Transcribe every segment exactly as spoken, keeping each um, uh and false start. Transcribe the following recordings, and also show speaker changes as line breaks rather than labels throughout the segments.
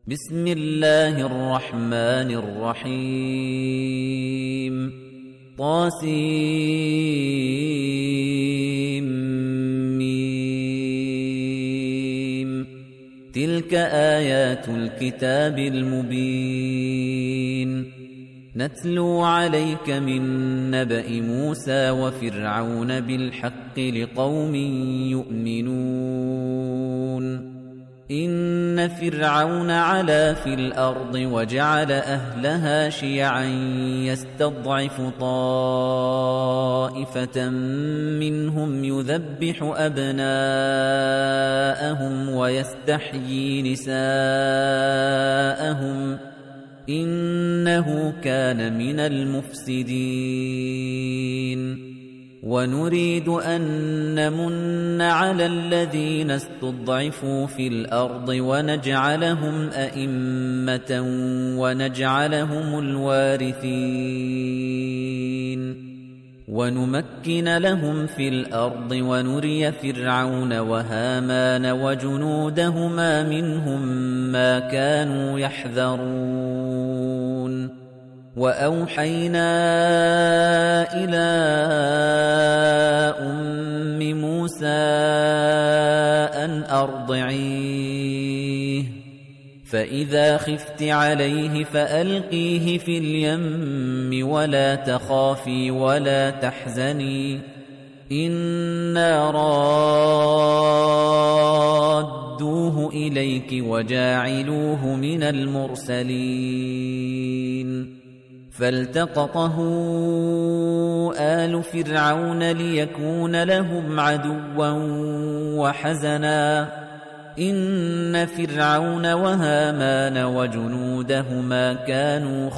بسم الله الرحمن الرحيم طاسيم تلك آيات الكتاب المبين نتلو عليك من نبأ موسى وفرعون بالحق لقوم يؤمنون إن فرعون علا في الأرض وجعل أهلها شيعا يستضعف طائفة منهم يذبح أبناءهم ويستحيي نساءهم إنه كان من المفسدين ونريد أن نمن على الذين استضعفوا في الأرض ونجعلهم أئمة ونجعلهم الوارثين ونمكن لهم في الأرض ونري فرعون وهامان وجنودهما منهم ما كانوا يحذرون وأوحينا إلى أم موسى أن أرضعيه فإذا خفت عليه فألقيه في اليم ولا تخافي ولا تحزني إنا رادوه إليك وجاعلوه من المرسلين فالتقطه آل فرعون ليكون لهم عدوا وحزنا إن فرعون وهامان وجنودهما كانوا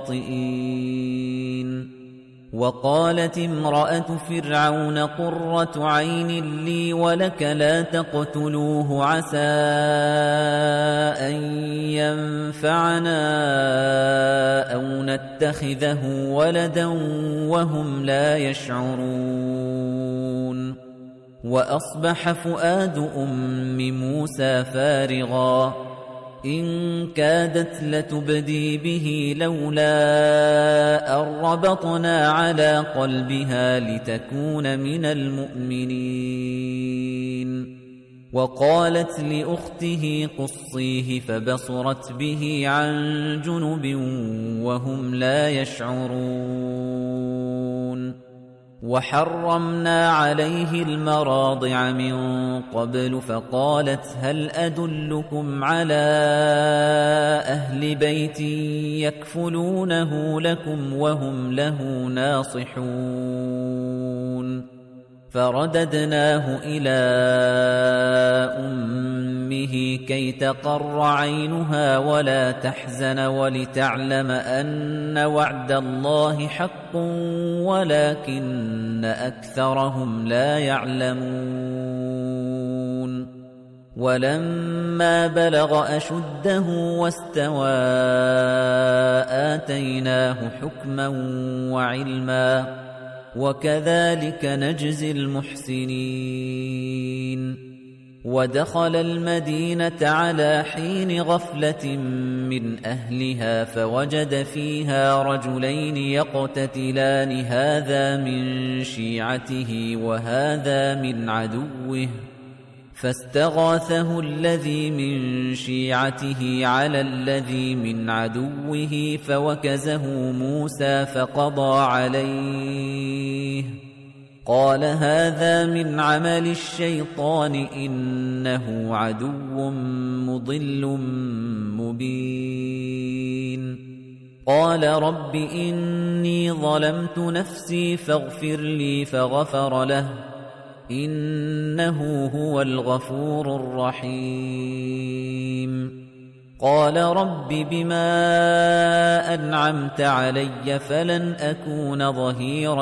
خاطئين وقالت امرأة فرعون قرة عين لي ولك لا تقتلوه عسى أن ينفعنا أو نتخذه ولدا وهم لا يشعرون وأصبح فؤاد أم موسى فارغا إن كادت لتبدي به لولا أن ربطنا على قلبها لتكون من المؤمنين وقالت لأخته قصيه فبصرت به عن جنب وهم لا يشعرون وحرمنا عليه المراضع من قبل فقالت هل أدلكم على أهل بيت يكفلونه لكم وهم له ناصحون فرددناه إلى أمه كي تقر عينها ولا تحزن ولتعلم أن وعد الله حق ولكن أكثرهم لا يعلمون ولما بلغ أشده واستوى آتيناه حكما وعلما وكذلك نجزي المحسنين ودخل المدينة على حين غفلة من أهلها فوجد فيها رجلين يقتتلان هذا من شيعته وهذا من عدوه فاستغاثه الذي من شيعته على الذي من عدوه فوكزه موسى فقضى عليه قال هذا من عمل الشيطان إنه عدو مضل مبين قال رب إني ظلمت نفسي فاغفر لي فغفر له إنه هو الغفور الرحيم قال رب بما أنعمت علي فلن أكون ظهيرا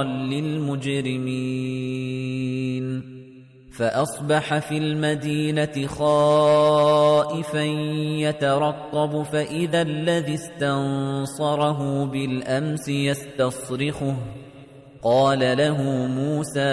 للمجرمين فأصبح في المدينة خائفا يترقب فإذا الذي استنصره بالأمس يستصرخه قال له موسى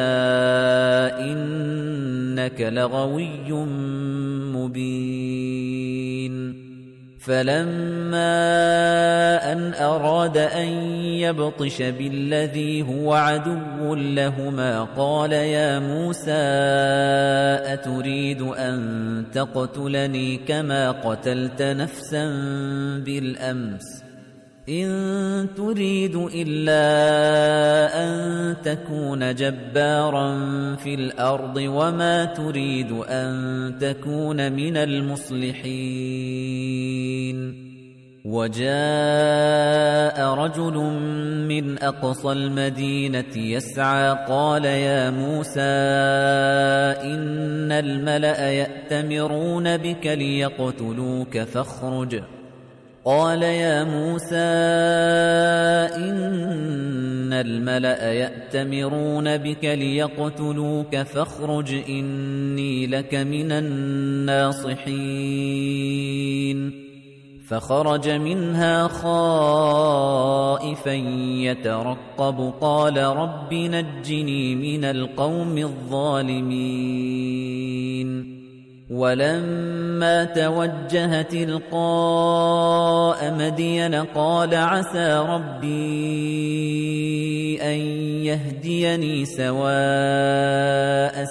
إنك لغوي مبين فَلَمَّا أَنْ أَرَادَ أَنْ يَبْطِشَ بِالَّذِي هُوَ عَدُوٌّ لَهُمَا قَالَ يَا مُوسَى أَتُرِيدُ أَنْ تَقْتُلَنِي كَمَا قَتَلْتَ نَفْسًا بِالْأَمْسِ إِن تُرِيدُ إِلَّا أَن تَكُونَ جَبَّارًا فِي الْأَرْضِ وَمَا تُرِيدُ أَن تَكُونَ مِنَ الْمُصْلِحِينَ وَجَاءَ رَجُلٌ مِّنْ أَقْصَى الْمَدِينَةِ يَسْعَىٰ قَالَ يَا مُوسَى إِنَّ الْمَلَأَ يَأْتَمِرُونَ بِكَ لِيَقْتُلُوكَ فَاخْرُجْ قال يا موسى إن الملأ يأتمرون بك ليقتلوك فاخرج إني لك من الناصحين فخرج منها خائفا يترقب قال رب نجني من القوم الظالمين ولما توجه تلقاء مدين قال عسى ربي أن يهديني سواء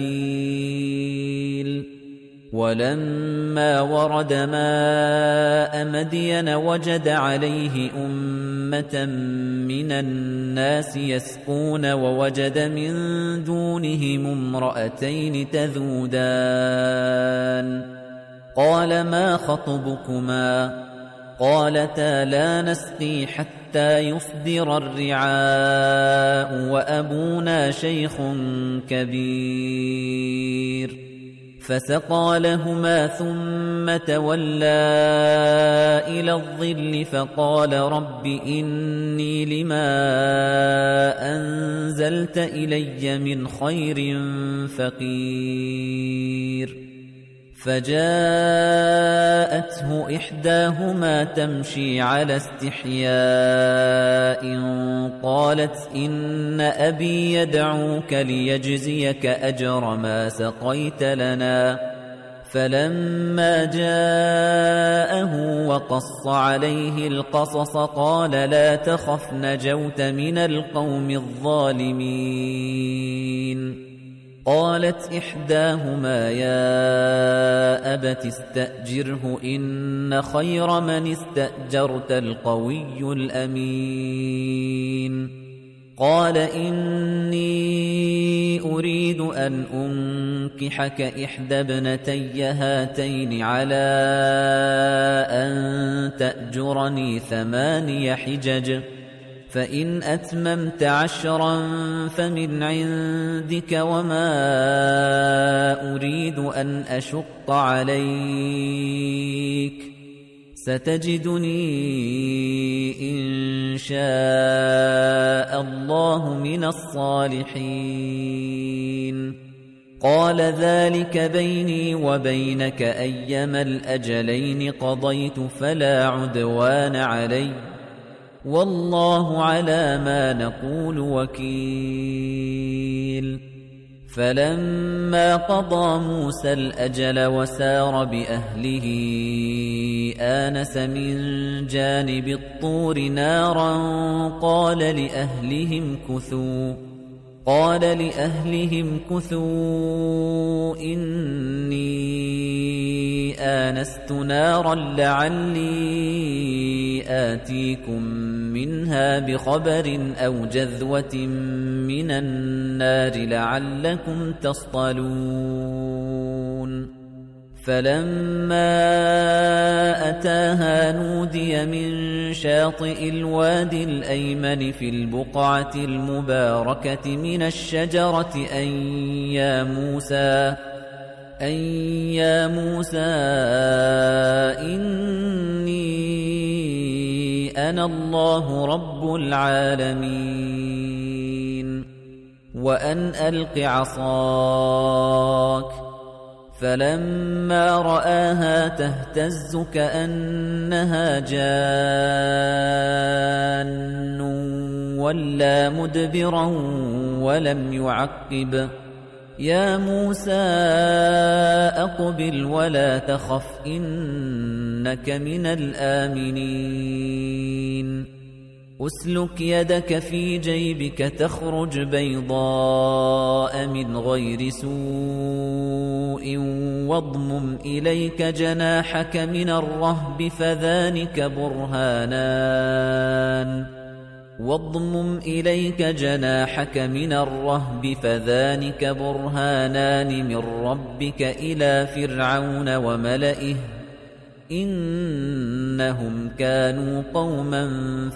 السبيل ولما ورد ماء مدين وجد عليه أمة من الناس يسقون ووجد من دونهم امرأتين تذودان قال ما خطبكما قالتا لا نسقي حتى يصدر الرعاء وأبونا شيخ كبير فسقى لهما ثم تولى إلى الظل فقال رب إني لما أنزلت إلي من خير فقير فجاءته إحداهما تمشي على استحياء قالت إن أبي يدعوك ليجزيك أجر ما سقيت لنا فلما جاءه وقص عليه القصص قال لا تخف نجوت من القوم الظالمين قالت إحداهما يا أبت استأجره إن خير من استأجرت القوي الأمين قال إني أريد أن أنكحك إحدى ابنتي هاتين على أن تأجرني ثماني حجج فإن أتممت عشرا فمن عندك وما أريد أن أشق عليك ستجدني إن شاء الله من الصالحين قال ذلك بيني وبينك أيما الأجلين قضيت فلا عدوان علي والله على ما نقول وكيل فلما قضى موسى الأجل وسار بأهله آنس من جانب الطور نارا قال لأهلهم كثوا قال لأهلهم كثوا إني آنست نارا لعلي آتيكم منها بخبر أو جذوة من النار لعلكم تصطلون فلما أتاها نودي من شاطئ الوادي الأيمن في البقعة المباركة من الشجرة أن يا موسى أن يا موسى إني أنا الله رب العالمين وأن ألق عصاك فلما رآها تهتز كأنها جان ولا مدبرا ولم يعقب يا موسى أقبل ولا تخف إنك إنك من الآمنين أسلك يدك في جيبك تخرج بيضاء من غير سوء واضمم إليك جناحك من الرهب فذلك برهانان واضمم إليك جناحك من الرهب فذلك برهانان من ربك إلى فرعون وملئه إنهم كانوا قوما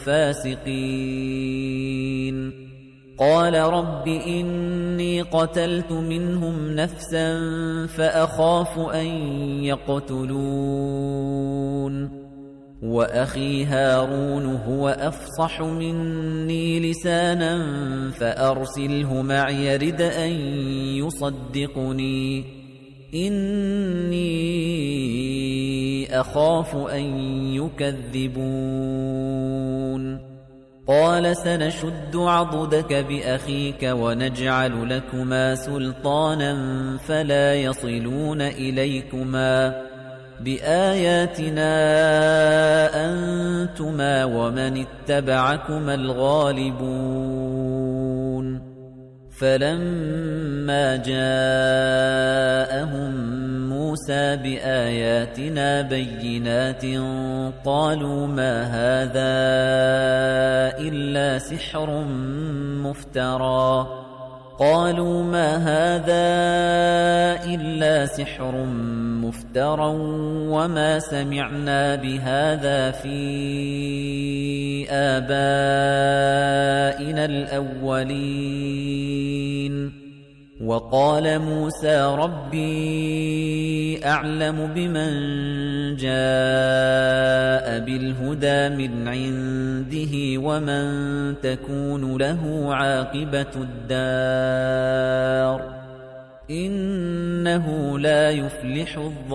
فاسقين قال رب إني قتلت منهم نفسا فأخاف أن يقتلون وأخي هارون هو أفصح مني لسانا فأرسله معي رد أن يصدقني إني أخاف أن يكذبون قال سنشد عضدك بأخيك ونجعل لكما سلطانا فلا يصلون إليكما بآياتنا أنتما ومن اتبعكما الغالبون فلما جاءهم موسى بآياتنا بينات قالوا ما هذا إلا سحر مفترى قالوا ما هذا إلا سحر مفترى وما سمعنا بهذا في آبائنا الأولين وقال موسى ربي أعلم بمن جاء بالهدى من عنده ومن تكون له عاقبة الدار إنه لا يفلح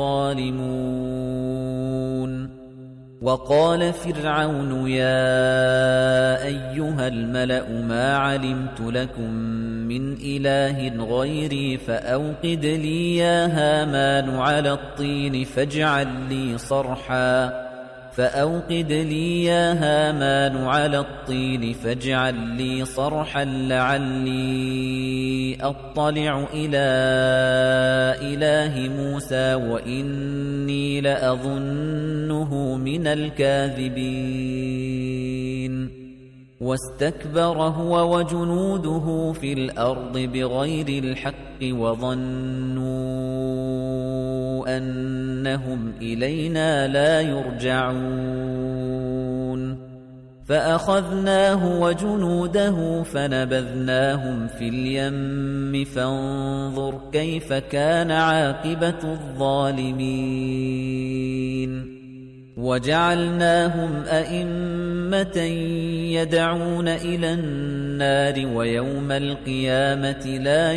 الظالمون وقال فرعون يا أيها الملأ ما علمت لكم من إله غيري فأوقد لي يا هامان على الطين فاجعل لي صرحا فأوقد لي يا هامان على الطين فاجعل لي صرحا لعلي أطلع إلى إله موسى وإني لأظنه من الكاذبين واستكبر هو وجنوده في الأرض بغير الحق وظنوا أنهم إلينا لا يرجعون فأخذناه وجنوده فنبذناهم في اليم فانظر كيف كان عاقبة الظالمين وجعلناهم أئمة يدعون إلى النار ويوم القيامة لا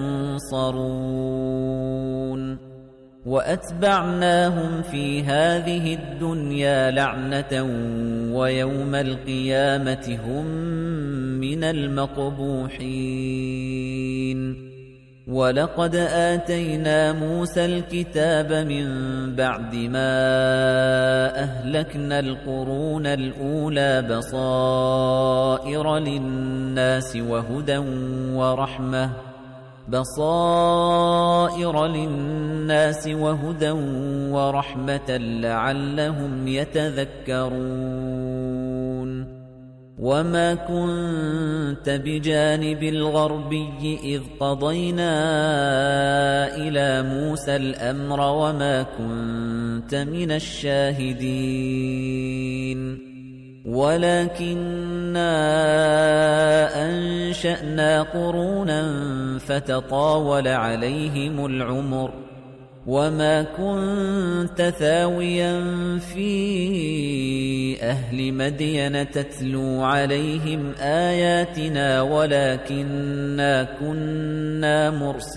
ينصرون وأتبعناهم في هذه الدنيا لعنة ويوم القيامة هم من المقبوحين ولقد آتينا موسى الكتاب من بعد ما أهلكنا القرون الأولى بصائر للناس وهدى ورحمة بصائر للناس وهدى ورحمة لعلهم يتذكرون وما كنت بجانب الغربي إذ قضينا إلى موسى الأمر وما كنت من الشاهدين ولكننا أنشأنا قرونا فتطاول عليهم العمر وما كنت ثاويا في أهل مدين تتلو عليهم آياتنا ولكننا كنا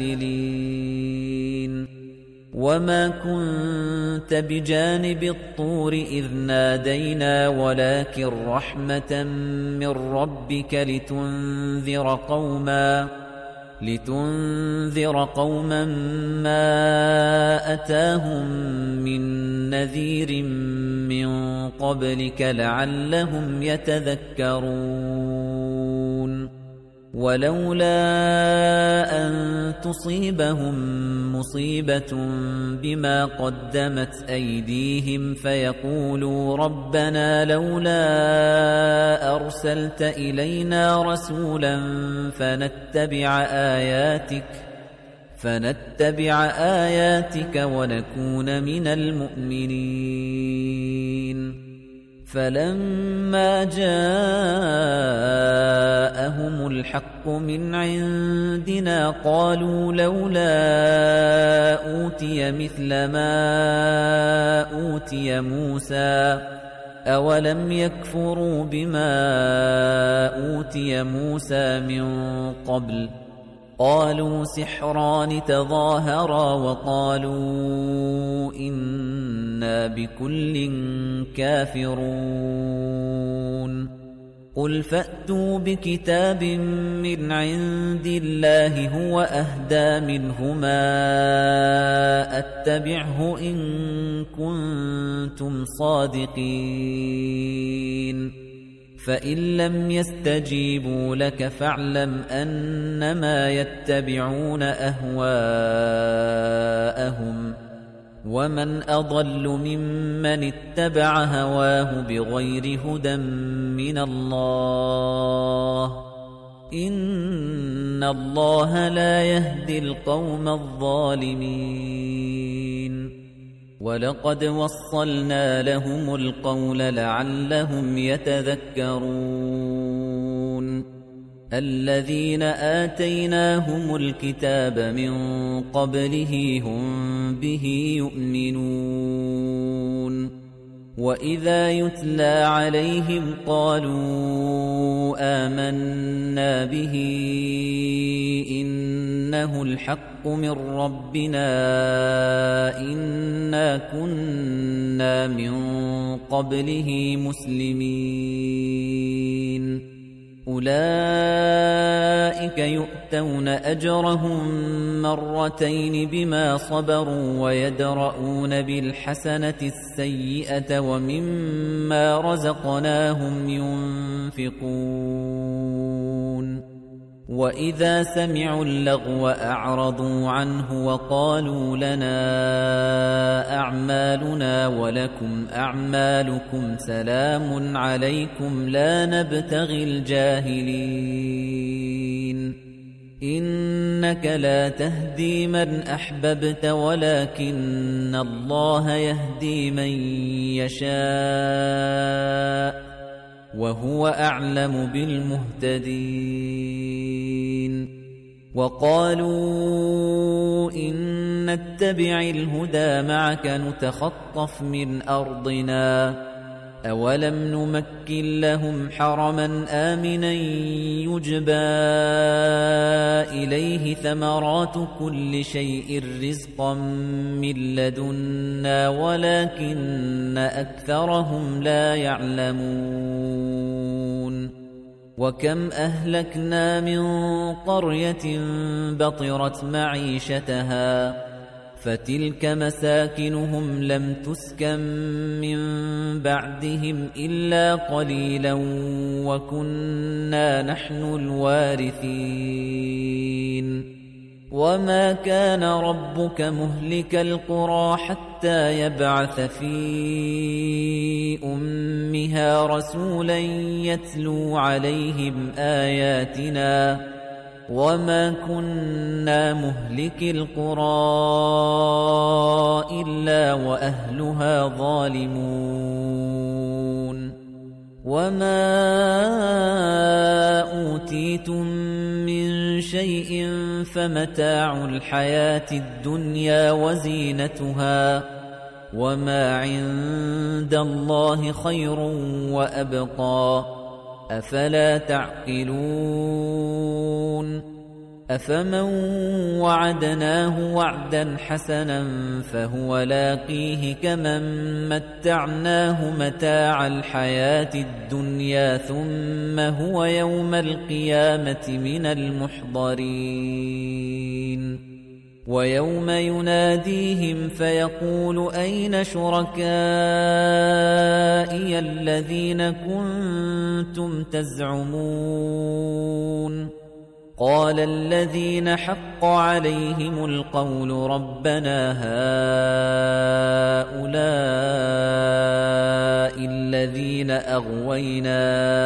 مرسلين وما كنت بجانب الطور إذ نادينا ولكن رحمة من ربك لتنذر قوما لتنذر قوما ما أتاهم من نذير من قبلك لعلهم يتذكرون ولولا أن تصيبهم مصيبة بما قدمت أيديهم فيقولوا ربنا لولا أرسلت إلينا رسولا فنتبع آياتك فنتبع آياتك ونكون من المؤمنين فلما جاءهم الحق من عندنا قالوا لولا أوتي مثل ما أوتي موسى أولم يكفروا بما أوتي موسى من قبل قالوا سحران تظاهرا وقالوا إنا بكل كافرون قل فأتوا بكتاب من عند الله هو أهدى منهما أتبعه إن كنتم صادقين فإن لم يستجيبوا لك فاعلم أنما يتبعون أهواءهم ومن أضل ممن اتبع هواه بغير هدى من الله إن الله لا يهدي القوم الظالمين ولقد وصلنا لهم القول لعلهم يتذكرون الذين آتيناهم الكتاب من قبله هم به يؤمنون وإذا يتلى عليهم قالوا آمنا به إنه الحق من ربنا إنا كنا من قبله مسلمين أولئك يؤتون أجرهم مرتين بما صبروا ويدرؤون بالحسنة السيئة ومما رزقناهم ينفقون وإذا سمعوا اللغو أعرضوا عنه وقالوا لنا أعمالنا ولكم أعمالكم سلام عليكم لا نبتغي الجاهلين إنك لا تهدي من أحببت ولكن الله يهدي من يشاء وهو أعلم بالمهتدين وقالوا إن نتبع الهدى معك نتخطف من أرضنا أولم نمكن لهم حرما آمنا يجبى إليه ثمرات كل شيء رزقا من لدنا ولكن أكثرهم لا يعلمون وكم أهلكنا من قرية بطرت معيشتها فتلك مساكنهم لم تسكن من بعدهم إلا قليلا وكنا نحن الوارثين وما كان ربك مهلك القرى حتى يبعث في أمها رسولا يتلو عليهم آياتنا وما كنا مهلك القرى إلا وأهلها ظالمون وما أوتيتم من شيء فمتاع الحياة الدنيا وزينتها وما عند الله خير وأبقى أفلا تعقلون أفمن وعدناه وعدا حسنا فهو لاقيه كمن متعناه متاع الحياة الدنيا ثم هو يوم القيامة من المحضرين ويوم يناديهم فيقول أين شركائي الذين كنتم تزعمون قال الذين حق عليهم القول ربنا هؤلاء الذين أغوينا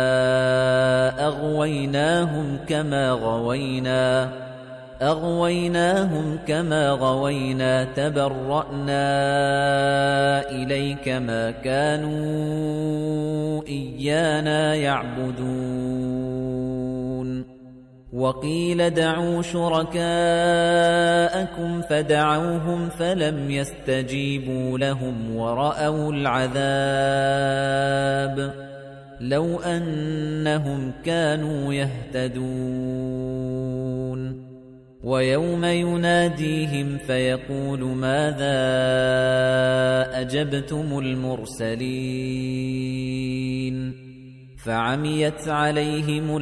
أغويناهم كما غوينا أغويناهم كما غوينا تبرأنا إليك ما كانوا إيانا يعبدون وقيل دعوا شركاءكم فدعوهم فلم يستجيبوا لهم ورأوا العذاب لو أنهم كانوا يهتدون ويوم يناديهم فيقول ماذا أجبتم المرسلين فعميت عليهم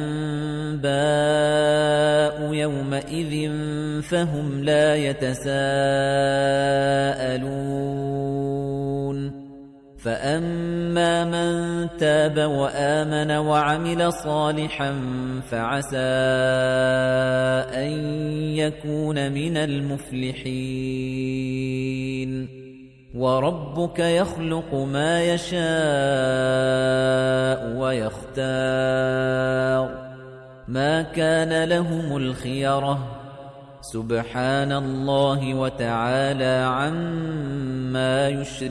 الأنباء يومئذ فهم لا يتساءلون فأما من تاب وآمن وعمل صالحا فعسى أن يكون من المفلحين وربك يخلق ما يشاء ويختار ما كان لهم الخيرة سبحان الله وتعالى عما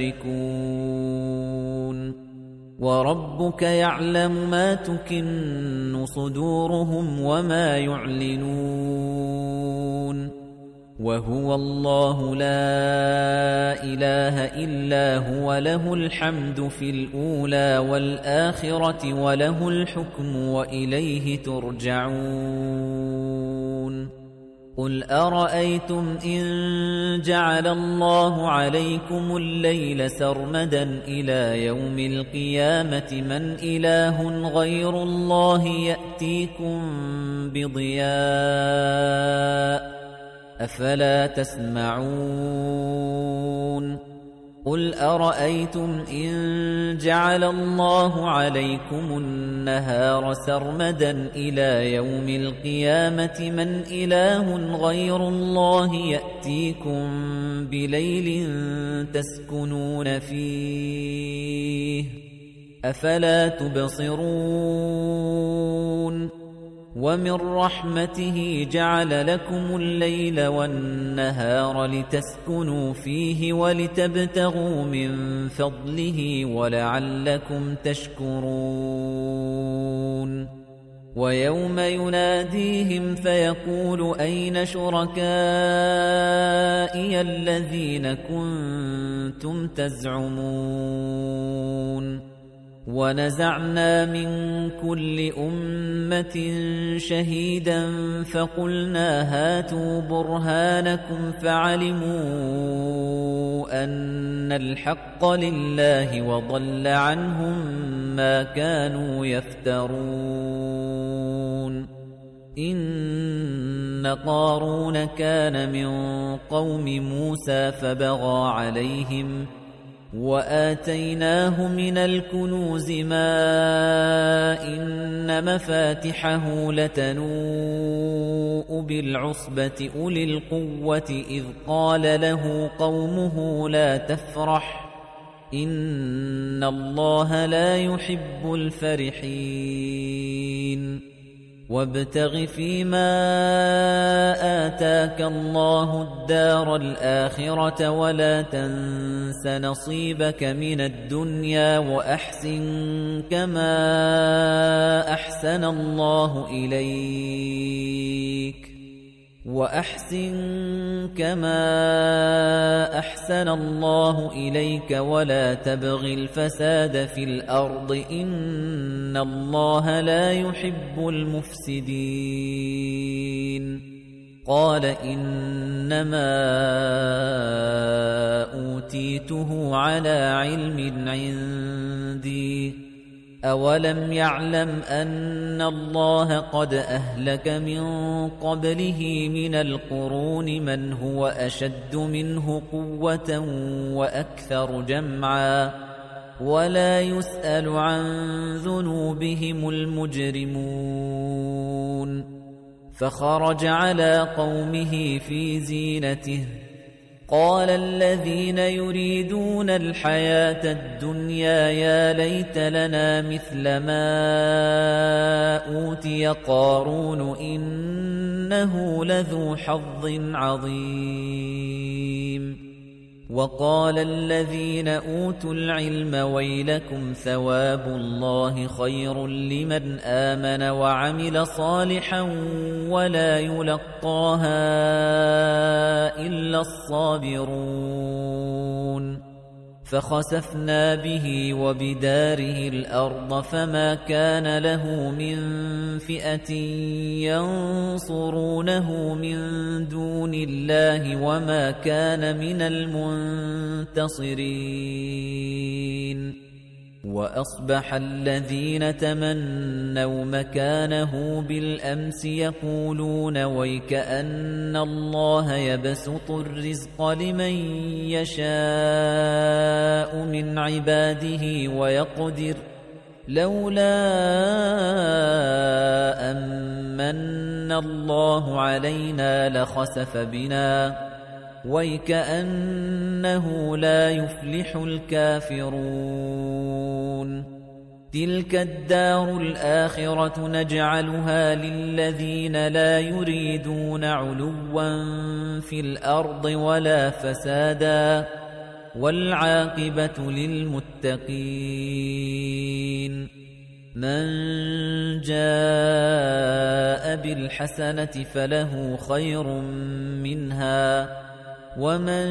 يشركون وربك يعلم ما تكن صدورهم وما يعلنون وهو الله لا إله إلا هو له الحمد في الأولى والآخرة وله الحكم وإليه ترجعون قل أرأيتم إن جعل الله عليكم الليل سرمدا إلى يوم القيامة من إله غير الله يأتيكم بضياء أفلا تسمعون قل أرأيتم إن جعل الله عليكم النهار سرمدا إلى يوم القيامة من إله غير الله يأتيكم بليل تسكنون فيه أفلا تبصرون ومن رحمته جعل لكم الليل والنهار لتسكنوا فيه ولتبتغوا من فضله ولعلكم تشكرون ويوم يناديهم فيقول أين شركائي الذين كنتم تزعمون ونزعنا من كل أمة شهيدا فقلنا هاتوا برهانكم فعلموا أن الحق لله وضل عنهم ما كانوا يفترون إن قارون كان من قوم موسى فبغى عليهم وآتيناه من الكنوز ما إن مفاتحه لتنوء بالعصبة أولي القوة إذ قال له قومه لا تفرح إن الله لا يحب الفرحين وابتغ فيما آتاك الله الدار الآخرة ولا تنس نصيبك من الدنيا وأحسن كما أحسن الله إليك وأحسن كما أحسن الله إليك ولا تبغ الفساد في الأرض إن الله لا يحب المفسدين قال إنما أوتيته على علم عندي أَوَلَمْ يَعْلَمْ أَنَّ اللَّهَ قَدْ أَهْلَكَ مِنْ قَبْلِهِ مِنَ الْقُرُونِ مَنْ هُوَ أَشَدُّ مِنْهُ قُوَّةً وَأَكْثَرُ جَمْعًا وَلَا يُسْأَلُ عَنْ ذُنُوبِهِمُ الْمُجْرِمُونَ فَخَرَجَ عَلَى قَوْمِهِ فِي زِينَتِهِ قال الذين يريدون الحياة الدنيا يا ليت لنا مثل ما أوتي قارون إنه لذو حظ عظيم وقال الذين أوتوا العلم ويلكم ثواب الله خير لمن آمن وعمل صالحا ولا يلقاها إلا الصابرون فخسفنا به وبداره الأرض فما كان له من فئة ينصرونه من دون الله وما كان من المنتصرين وأصبح الذين تمنوا مكانه بالأمس يقولون ويكأن الله يبسط الرزق لمن يشاء من عباده ويقدر لولا أمن الله علينا لخسف بنا وَيْكَأَنَّهُ لَا يُفْلِحُ الْكَافِرُونَ تِلْكَ الدَّارُ الْآخِرَةُ نَجْعَلُهَا لِلَّذِينَ لَا يُرِيدُونَ عُلُوًّا فِي الْأَرْضِ وَلَا فَسَادًا وَالْعَاقِبَةُ لِلْمُتَّقِينَ مَنْ جَاءَ بِالْحَسَنَةِ فَلَهُ خَيْرٌ مِنْهَا وَمَنْ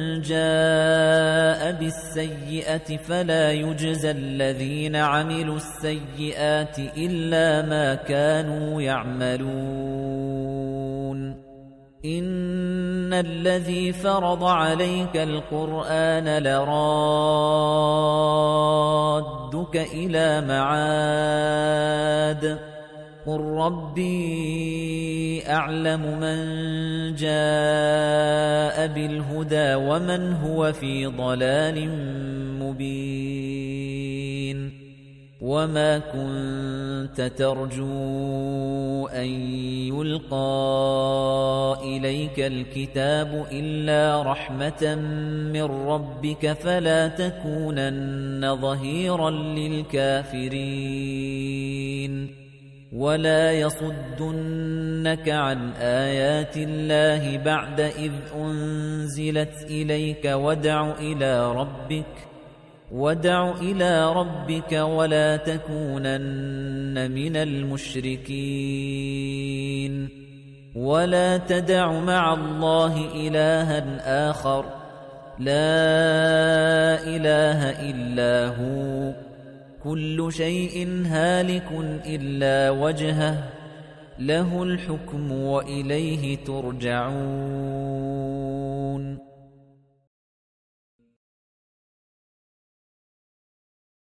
جَاءَ بِالسَّيِّئَةِ فَلَا يُجْزَى الَّذِينَ عَمِلُوا السَّيِّئَاتِ إِلَّا مَا كَانُوا يَعْمَلُونَ إِنَّ الَّذِي فَرَضَ عَلَيْكَ الْقُرْآنَ لَرَادُّكَ إِلَى مَعَادٍ قُل رَّبِّي أَعْلَمُ مَن جَاءَ بِالْهُدَى وَمَنْ هُوَ فِي ضَلَالٍ مُبِينٍ وَمَا كُنتَ تَرْجُو أَن يُلْقَى إِلَيْكَ الْكِتَابُ إِلَّا رَحْمَةً مِّن رَّبِّكَ فَلَا تَكُونَنَّ ظَهِيرًا لِّلْكَافِرِينَ وَلَا يَصُدُّنَّكَ عَنْ آيَاتِ اللَّهِ بَعْدَ إِذْ أُنْزِلَتْ إِلَيْكَ وَادْعُ إِلَى رَبِّكَ وَادْعُ إِلَى رَبِّكَ وَلَا تَكُونَنَّ مِنَ الْمُشْرِكِينَ وَلَا تَدْعُ مَعَ اللَّهِ إِلَٰهًا آخَرَ لَا إِلَٰهَ إِلَّا هُوَ كُلُّ شَيْءٍ هَالِكٌ إِلَّا وَجْهَهُ لَهُ الْحُكْمُ وَإِلَيْهِ تُرْجَعُونَ